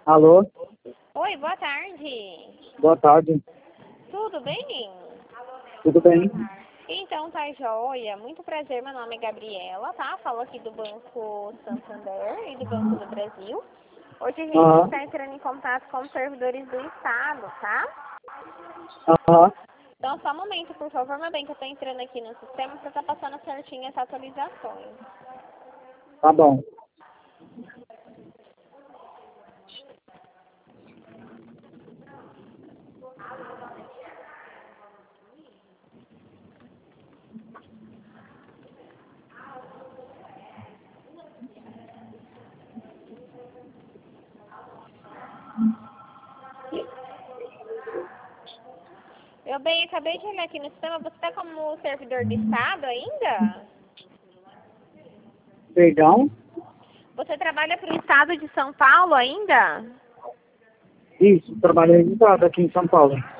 Alô? Oi, boa tarde. Boa tarde. Tudo bem? Tudo bem? Então, tá joia. Muito prazer, meu nome é Gabriela, tá? Falo aqui do Banco Santander e do Banco do Brasil. Hoje a gente está entrando em contato com os servidores do Estado, tá? Aham. Então, só um momento, por favor, meu bem, que eu tô entrando aqui no sistema pra tá passando certinho as atualizações. Tá bom. Meu bem, acabei de olhar aqui no sistema, você tá como servidor do Estado ainda? Perdão? Você trabalha para o Estado de São Paulo ainda? Isso, trabalho registrado aqui em São Paulo.